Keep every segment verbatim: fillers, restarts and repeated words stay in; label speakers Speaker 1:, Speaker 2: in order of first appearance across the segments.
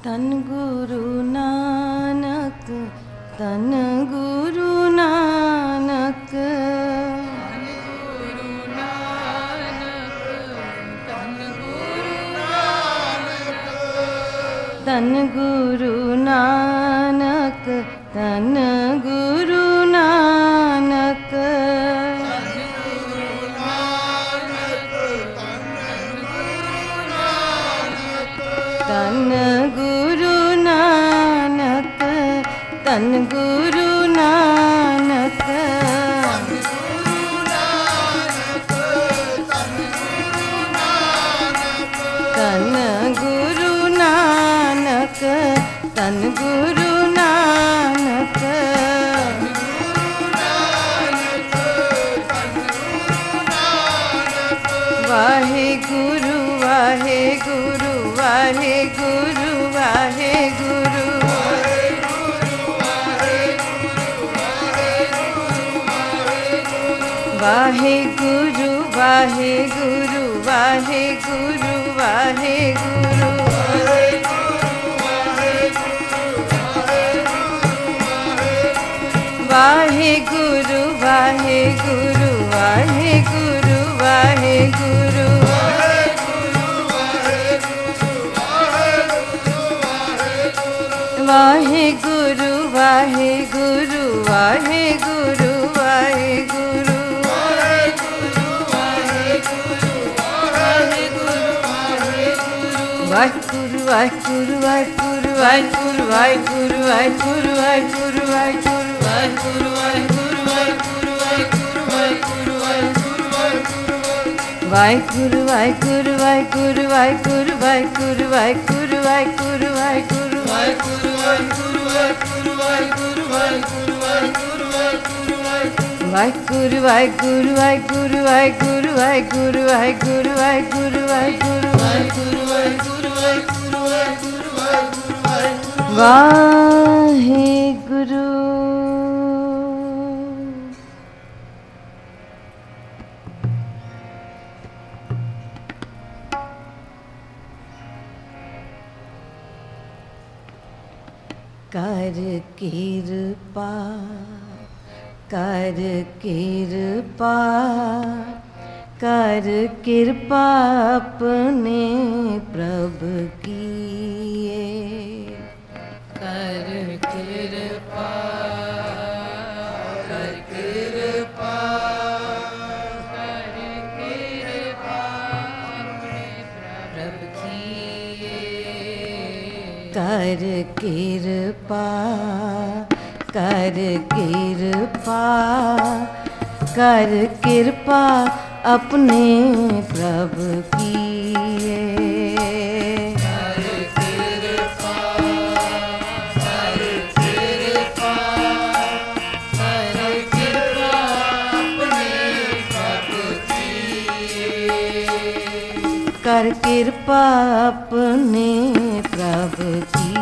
Speaker 1: ਧੰਨ ਗੁਰੂ ਨਾਨਕ, ਧੰਨ ਗੁਰੂ ਨਾਨਕ,
Speaker 2: ਧੰਨ ਗੁਰੂ ਨਾਨਕ, ਧੰਨ ਗੁਰੂ ਨਾਨਕ,
Speaker 1: ਧੰਨ ਗੁਰੂ ਨਾਨਕ, ਧੰਨ ਗੁਰੂ ਨਾਨਕ, ਧੰਨ ਗੁਰੂ ਨਾਨਕ, ਧੰਨ ਗੁਰੂ ਨਾਨਕ, ਧੰਨ ਗੁਰੂ ਨਾਨਕ, ਧੰਨ ਗੁਰੂ ਨਾਨਕ, ਵਾਹਿਗੁਰੂ ਵਾਹਿਗੁਰੂ ਵਾਹਿਗੁਰੂ ਵਾਹਿਗੁਰੂ, ਵਾਹਿਗੁਰੂ ਵਾਹਿਗੁਰੂ ਵਾਹਿਗੁਰੂ ਵਾਹਿਗੁਰੂ, ਵਾਹਿਗੁਰੂ ਵਾਹਿਗੁਰੂ ਵਾਹਿਗੁਰੂ ਵਾਹਿਗੁਰੂ, ਵਾਹਿਗੁਰੂ ਵਾਹਿਗੁਰੂ ਵਾਹਿਗੁਰੂ ਵਾਹਿਗੁਰੂ, ਵਾਹਿਗੁਰੂ ਵਾਹਿਗੁਰੂ ਵਾਹਿਗੁਰੂ ਵਾਹਿਗੁਰੂ ਵਾਹਿਗੁਰੂ ਵਾਹਿਗੁਰੂ ਵਾਹਿਗੁਰੂ ਵਾਹਿਗੁਰੂ, ਵਾਹਿਗੁਰੂ ਵਾਹਿਗੁਰੂ ਵਾਹਿਗੁਰੂ ਵਾਹਿਗੁਰੂ ਵਾਹਿਗੁਰੂ, ਵਾਹਿਗੁਰੂ ਵਾਹਿਗੁਰੂ ਵਾਹਿਗੁਰੂ ਵਾਹਿਗੁਰੂ ਵਾਹਿਗੁਰੂ ਵਾਹਿਗੁਰੂ ਵਾਹਿਗੁਰੂ ਵਾਹਿਗੁਰੂ, ਵਾਹਿਗੁਰੂ ਵਾਹਿਗੁਰੂ ਵਾਹਿਗੁਰੂ ਵਾਹਿਗੁਰੂ ਵਾਹਿਗੁਰੂ ਵਾਹਿਗੁਰੂ ਵਾਹਿਗੁਰੂ, ਵਾਹਿਗੁਰੂ ਵਾਹਿਗੁਰੂ ਵਾਹਿਗੁਰੂ ਵਾਹਿਗੁਰੂ ਵਾਹਿਗੁਰੂ ਵਾਹਿਗੁਰੂ ਵਾਹਿਗੁਰੂ ਵਾਹਿਗੁਰੂ, ਵਾਹਿਗੁਰੂ ਵਾਹਿਗੁਰੂ ਵਾਹਿਗੁਰੂ ਵਾਹਿਗੁਰੂ ਵਾਹਿਗੁਰੂ, ਵਾਹਿਗੁਰੂ। ਕਰ ਕਿਰਪਾ, ਕਰ ਕਿਰਪਾ, ਕਰ ਕਿਰਪਾ ਆਪਣੇ ਪ੍ਰਭ ਕੀਏ,
Speaker 2: ਕਰ ਕਿਰਪਾ, ਕਰ ਕਿਰਪਾ, ਕਰ ਕਿਰਪਾ ਆਪਣੇ ਪ੍ਰਭ ਕੀਏ,
Speaker 1: ਕਰ ਕਿਰਪਾ, ਕਰ ਕਿਰਪਾ, ਕਰ ਕਿਰਪਾ ਆਪਣੇ ਪ੍ਰਭ ਕੀਏ,
Speaker 2: ਕਰ ਕਿਰਪਾ, ਕਰ ਕਿਰਪਾ, ਕਰ ਕਿਰਪਾ ਆਪਣੇ ਪ੍ਰਭ ਕੀਏ,
Speaker 1: ਕਰ ਕਿਰਪਾ ਆਪਣੇ ਪ੍ਰਭ ਕੀਏ,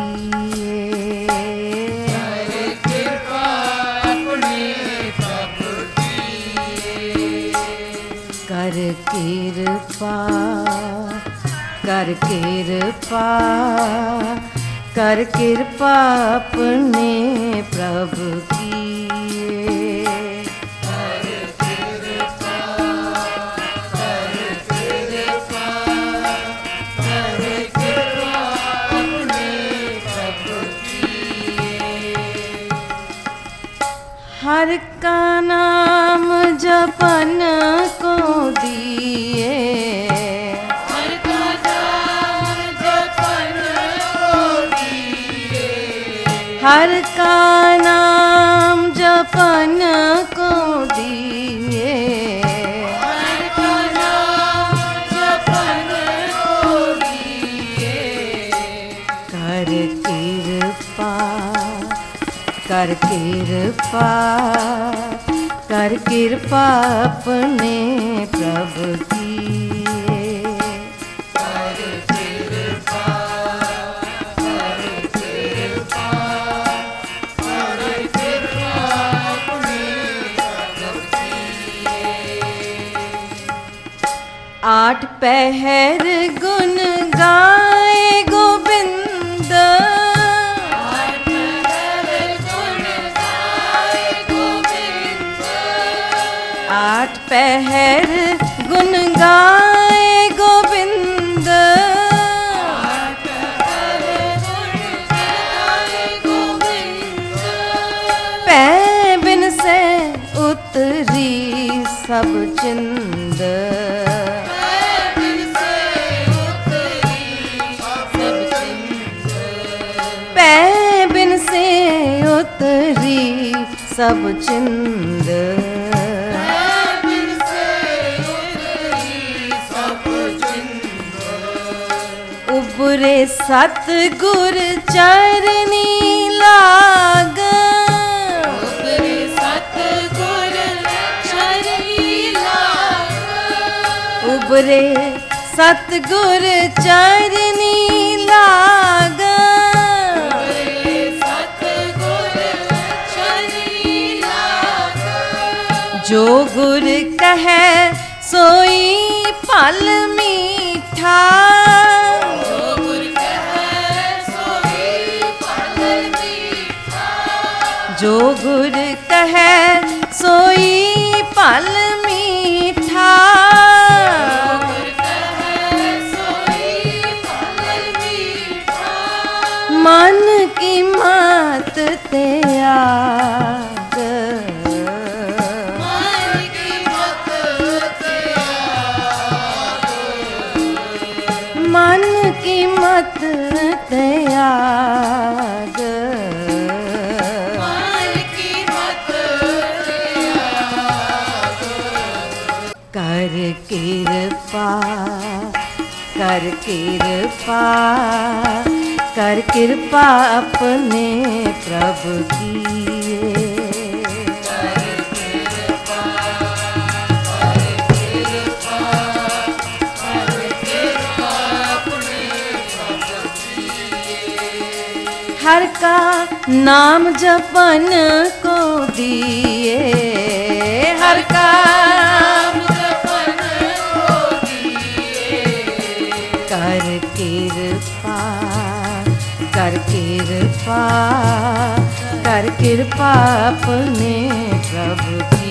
Speaker 1: ਕਰ ਕਿਰਪਾ, ਕਰ ਕਿਰਪਾ, ਕਰ ਕਿਰਪਾ ਆਪਣੇ ਪ੍ਰਭ ਕੀਏ,
Speaker 2: ਕਰ ਕਿਰਪਾ, ਕਰ ਕਿਰਪਾ, ਕਰ ਕਿਰਪਾ ਆਪਣੇ ਪ੍ਰਭ ਕੀਏ,
Speaker 1: ਹਰ ਕਾ ਨਾਮ ਜਪਨ ਕੋ ਦੀਏ,
Speaker 2: ਹਰ ਕਾ ਨਾਮ ਜਪਨ ਕੋ ਦੀਏ,
Speaker 1: ਹਰ ਕਾ ਨਾਮ ਜਪਨ ਕੋ ਦੀਏ,
Speaker 2: ਹਰ ਕਾ ਨਾਮ ਜਪਨ ਕੋ ਦੀਏ,
Speaker 1: ਕਰ ਕਿਰਪਾ, ਕਰ ਕਿਰਪਾ, ਕਰ ਕਿਰਪਾ ਆਪਣੇ ਪ੍ਰਭ ਕੀਏ,
Speaker 2: ਕਰ ਕਿਰਪਾ, ਕਰ ਕਿਰਪਾ, ਕਰ ਕਿਰਪਾ ਆਪਣੇ ਪ੍ਰਭ ਕੀਏ,
Speaker 1: आठ पहर गुन गाए गोविंद, चिंद पै बिन से उतरी सब चिंद उबरे सतगुर चरनी लाग
Speaker 2: उबरे सतगुर चरनी लाग
Speaker 1: उबरे सतगुर चरनी लाग
Speaker 2: उबरे सतगुर चरनी लाग
Speaker 1: जो गुर कहे सोई फल मीठा जो गुर कहे सोई फल मीठा मन की मत त्याग मन की मत त्याग कर कृपा कर कृपा कर कृपा अपने प्रभु की हर का नाम जपन को दिए हर का कर कृपा कर कृपा कर कृपा अपने प्रभु की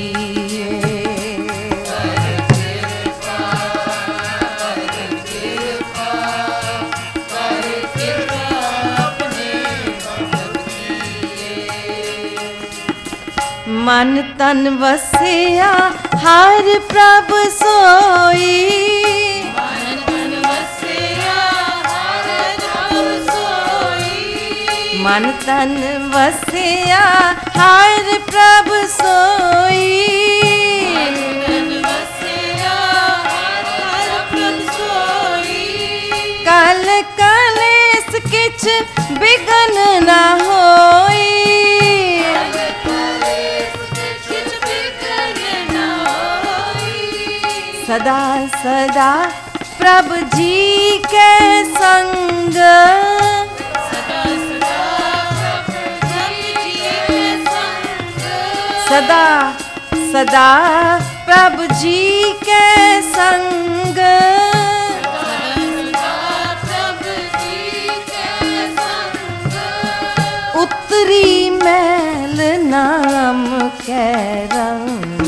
Speaker 1: मन तन वसिया हर प्रभु सोई मन तन वसिया हर प्रभु सोई कल कलेस किछ बिघन न होई सदा सदा प्रभु जी के संग सदा सदा प्रभु जी के संग उतरी मैल नाम के रंग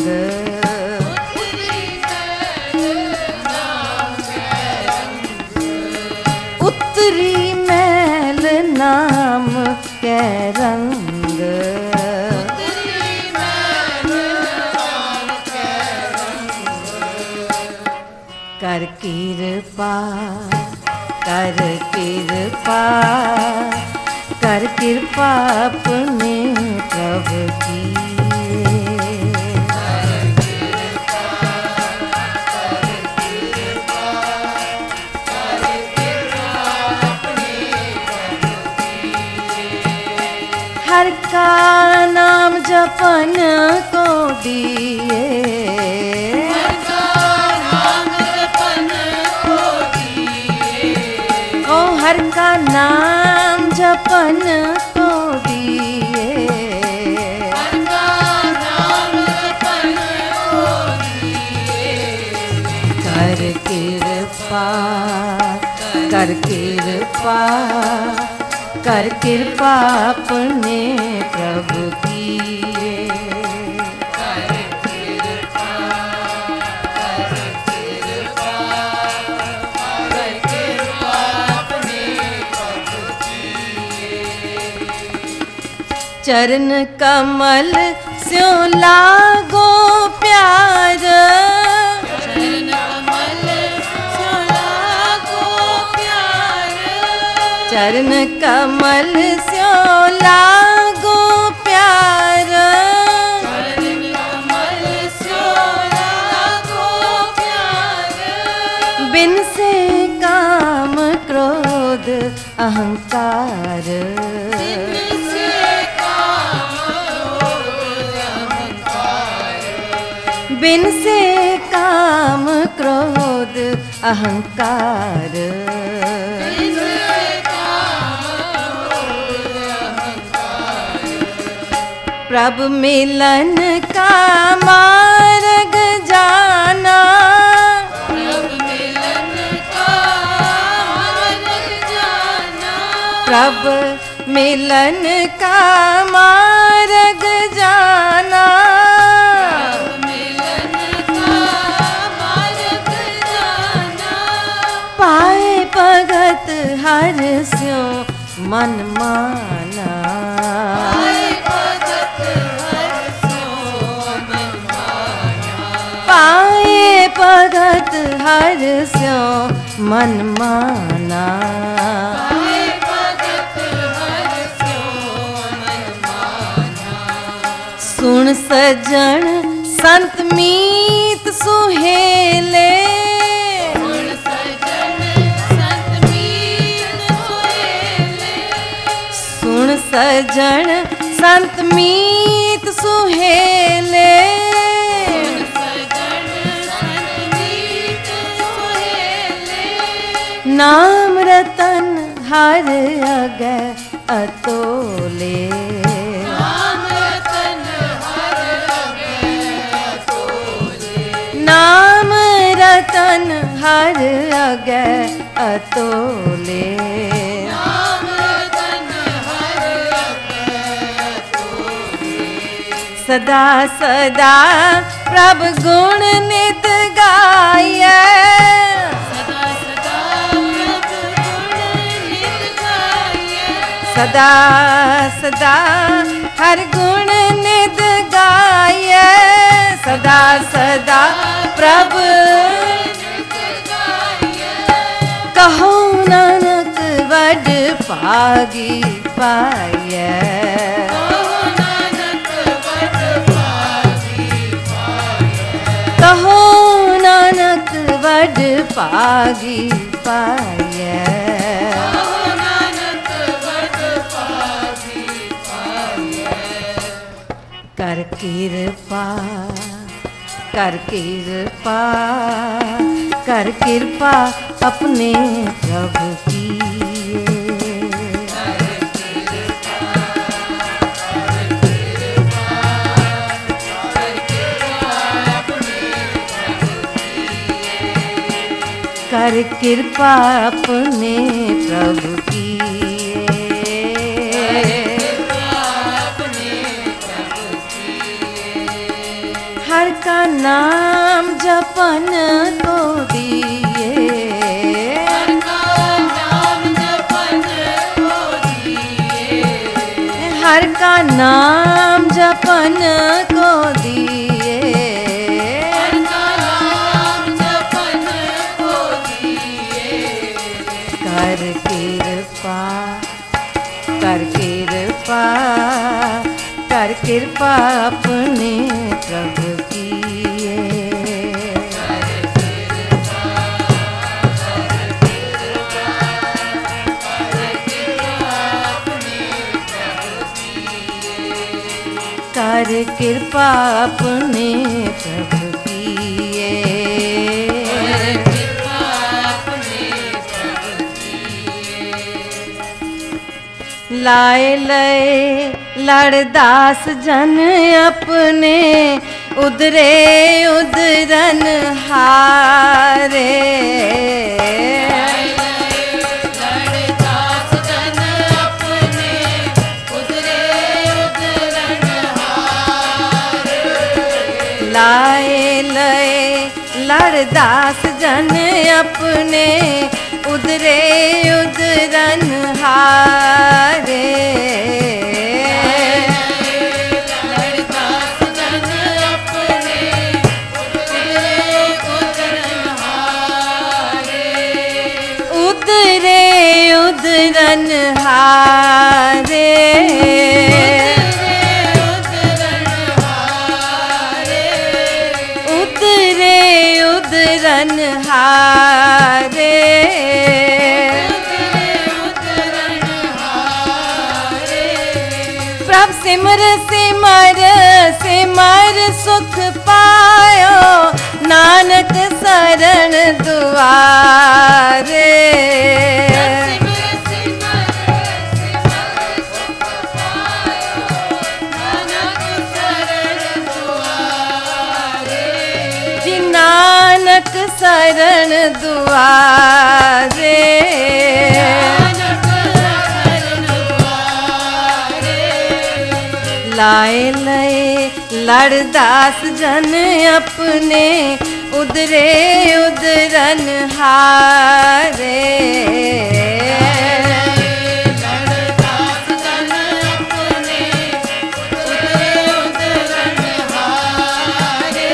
Speaker 1: उतरी मैल नाम के रंग कर कृपा कर कृपा कर कृपा अपने प्रभु की हर का नाम जपन को दिए ओ हर का नाम जपन को दिए कर कृपा कर कृपा कर कृपा अपने प्रभु की चरण कमल स्यों लागो प्यार चरण कमल स्यो लागो प्यार,
Speaker 2: चरण कमल स्यो लागो प्यार।
Speaker 1: बिन से काम क्रोध अहंकार,
Speaker 2: बिन से काम क्रोध अहंकार।
Speaker 1: बिन से काम क्रोध अहंकार,
Speaker 2: बिन से काम क्रोध अहंकार।
Speaker 1: प्रभु मिलन का मार्ग जाना,
Speaker 2: प्रभु मिलन का मार्ग जाना।
Speaker 1: प्रभु मिलन का मार्ग जाना,
Speaker 2: प्रभु मिलन का मार्ग जाना।
Speaker 1: पाए भगत हर स्यो मन माना,
Speaker 2: पाए भगत हर स्यो मन माना।
Speaker 1: पाए भगत हर स्यो मन माना,
Speaker 2: पाए भगत हर स्यो मन माना।
Speaker 1: सुन सजन संत मीत सुहेले,
Speaker 2: सुन सजन संत मीत सुहेले।
Speaker 1: सुन सजन संत मीत सुहेले,
Speaker 2: सुन सजन संत मीत सुहेले।
Speaker 1: नाम रतन हर अगै अतोले,
Speaker 2: नाम रतन हर अगै अतोले।
Speaker 1: नाम रतन हर अगै अतोले,
Speaker 2: नाम रतन हर अगै अतोले।
Speaker 1: सदा सदा प्रभु गुण नित गाये,
Speaker 2: सदा सदा प्रभु गुण नित गाये।
Speaker 1: सदा सदा हर गुण नित गाये, सदा सदा प्रभु
Speaker 2: नित गाये।
Speaker 1: कहो नानक वड भागी पाये,
Speaker 2: कहो नानक वड भागी पाये।
Speaker 1: कहो नानक वड भागी पाये,
Speaker 2: कहो नानक वड भागी पाये।
Speaker 1: कर कृपा कर कृपा कर कृपा अपने प्रभु की, कर कृपा अपने प्रभु की, हर का नाम जपन को दिए,
Speaker 2: हर का नाम जपन को दिए।
Speaker 1: हर का नाम जपन को दिए,
Speaker 2: हर का नाम जपन को दिए।
Speaker 1: कर कृपा कर कृपा कर कृपा अपने प्रभु की, कर कृपा अपने प्रभु किए,
Speaker 2: कृपा अपने प्रभु किए।
Speaker 1: लाए लय लड़दास जन अपने उदरे उदरन हारे,
Speaker 2: लड़दास जन अपने उदरे उदरन हारे।
Speaker 1: लाए लय लड़दास जन अपने उदरे उदरन हारे,
Speaker 2: लड़दास जन अपने उदरे उदरन हारे।
Speaker 1: उदरे उदरन हारे, उतरे उदरन हारे। प्रभ सिमर सिमर सिमर सुख पायो, नानक शरण दुआरे। जी नानक शरण दुआरे। लाए लए लड़दास जन अपने, उदरे उदरन हारे।
Speaker 2: लड़दास जन अपने, उदरे उदरन हारे।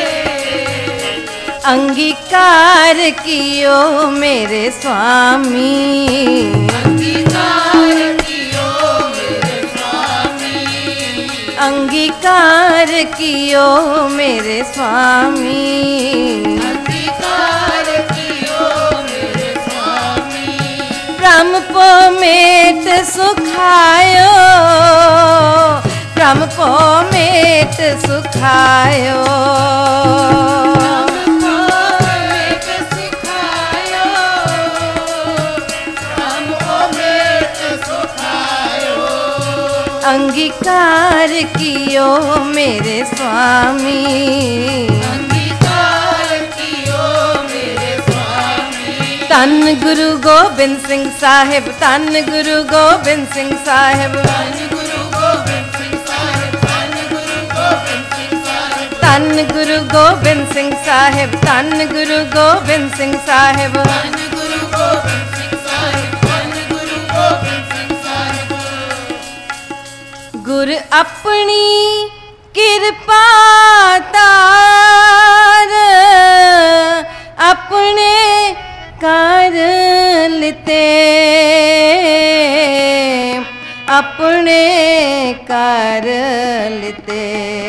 Speaker 1: अंगीकार कियो मेरे स्वामी,
Speaker 2: अंगीकार कियो मेरे स्वामी,
Speaker 1: अंगीकार कियो मेरे स्वामी।
Speaker 2: अंगीकार कियो मेरे स्वामी।
Speaker 1: प्रम पो मेट सुखायो, प्रम पो मेट सुखायो। अंगीकार कियो मेरे स्वामी,
Speaker 2: अंगीकार कियो मेरे स्वामी।
Speaker 1: तन गुरु गोबिंद सिंह साहिब, तन गुरु गोबिंद सिंह साहिब,
Speaker 2: धन गुरु गोबिंद सिंह साहिब, धन गुरु गोबिंद सिंह साहिब,
Speaker 1: तन गुरु गोबिंद सिंह साहिब, तन गुरु गोबिंद सिंह साहिब।
Speaker 2: धन गुरु गोबिंद सिंह साहिब, धन गुरु गोबिंद सिंह साहिब।
Speaker 1: गुर अपनी कृपा तार, अपने कर लिते, अपने कर लिते।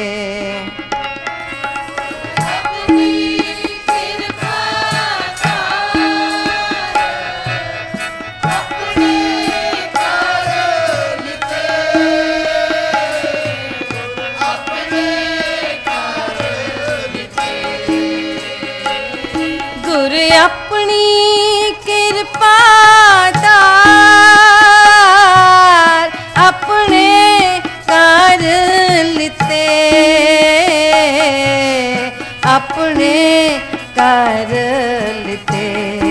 Speaker 2: अपनी कृपा अपने कर लिते, अपने कर लिते।
Speaker 1: गुर अपनी कृपा तार, अपने कर लिते, अपने कर लिते।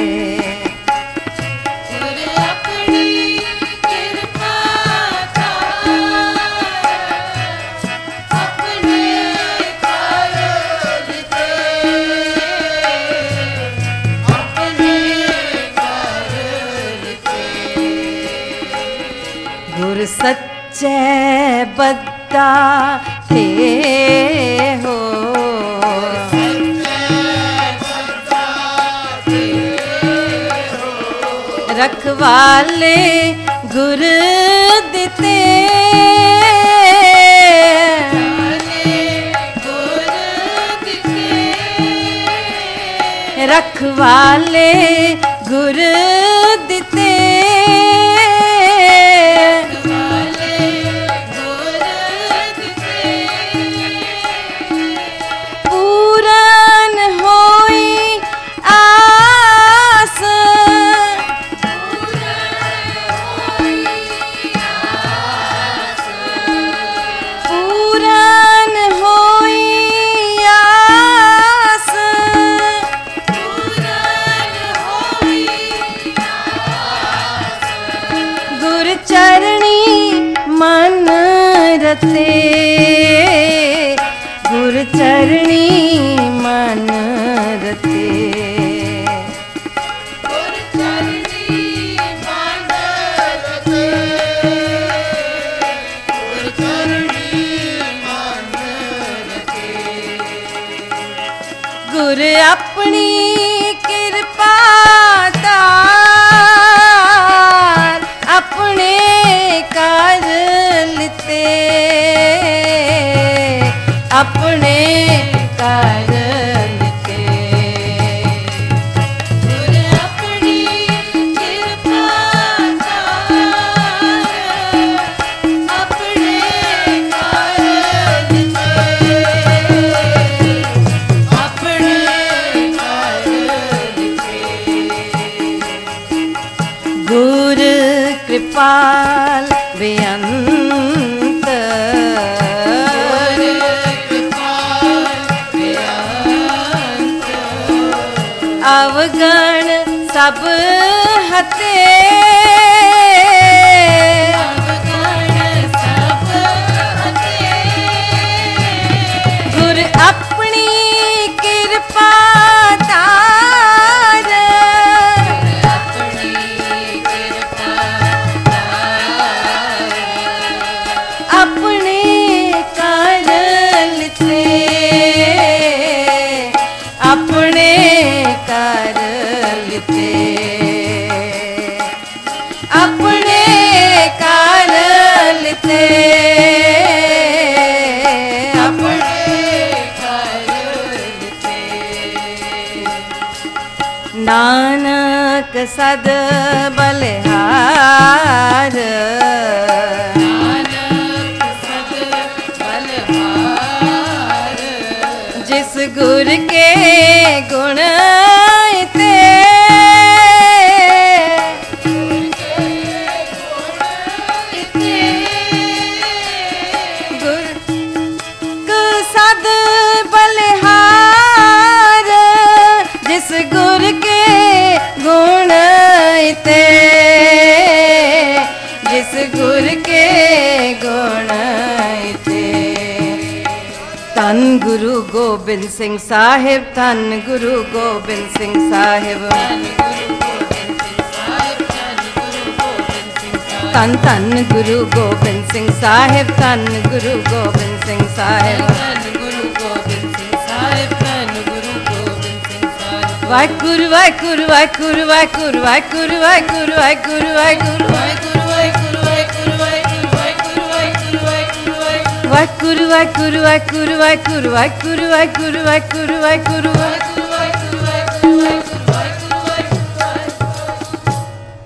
Speaker 2: गुर अपनी कृपा अपने कर लिते, अपने कर लिते।
Speaker 1: गुर सच्चे बद्दा थे हो, रखवाले गुर दिते, रखवाले गुर दिते। पूरन होई आस, पूरन होई आस, गुर चरणी मन रते, गुर चरणी मन रते।
Speaker 2: गुर चरणी मन रते, गुर चरणी मन रते।
Speaker 1: गुर अपनी कृपा तार, ਗੁਰ ਕਿਰਪਾਲ ਬੇਅੰਤ ਅਵਗਣ ਸਭ ਹਤੇ ਗੁਰ ਆਪਣੀ ਕਿਰਪਾ ਤਾਰ ਆਪਣੇ ਕਰ ਲਿਤੇ ਆਪਣੇ ਕਰ ਲਿਤੇ ਆਪਣੇ ਕਰ ਲਿਤੇ ਆਪਣੇ ਕਰ ਲਿਤੇ ਨਾਨਕ ਸਦ ਬਲਿਹਾਰ ਜਿਸ ਗੁਰ ਕੇ ਗੁਣ ਤੇ ਗੁਰ ਕ ਸਦ ਬਲਿਹਾਰ ਜਿਸ ਗੁਰ ਕੇ ਗੁਣ ਤੇ ਜਿਸ ਗੁਰ ਕੇ ਗੁਣ ਤੇ ਧੰਨ ਗੁਰੂ ਗੋਬਿੰਦ ਸਿੰਘ ਸਾਹਿਬ ਧੰਨ ਗੁਰੂ ਗੋਬਿੰਦ ਸਿੰਘ ਸਾਹਿਬ ਧੰਨ ਧੰਨ ਗੁਰੂ ਗੋਬਿੰਦ ਸਿੰਘ ਸਾਹਿਬ ਧੰਨ ਗੁਰੂ ਗੋਬਿੰਦ ਸਿੰਘ ਸਾਹਿਬ ਵਾਹਿਗੁਰੂ ਵਾਹਿਗੁਰੂ ਵਾਹਿਗੁਰੂ ਵਾਹਿਗੁਰੂ ਵਾਹਿਗੁਰੂ ਵਾਹਿਗੁਰੂ ਵਾਹਿਗੁਰੂ ਵਾਹਿਗੁਰੂ ਵਾਹਿਗੁਰੂ ਵਾਹਿਗੁਰੂ ਵਾਹਿਗੁਰੂ ਵਾਹਿਗੁਰੂ ਵਾਹਿਗੁਰੂ ਵਾਹਿਗੁਰੂ ਵਾਹਿਗੁਰੂ ਵਾਹਿਗੁਰੂ ਵਾਹਿਗੁਰੂ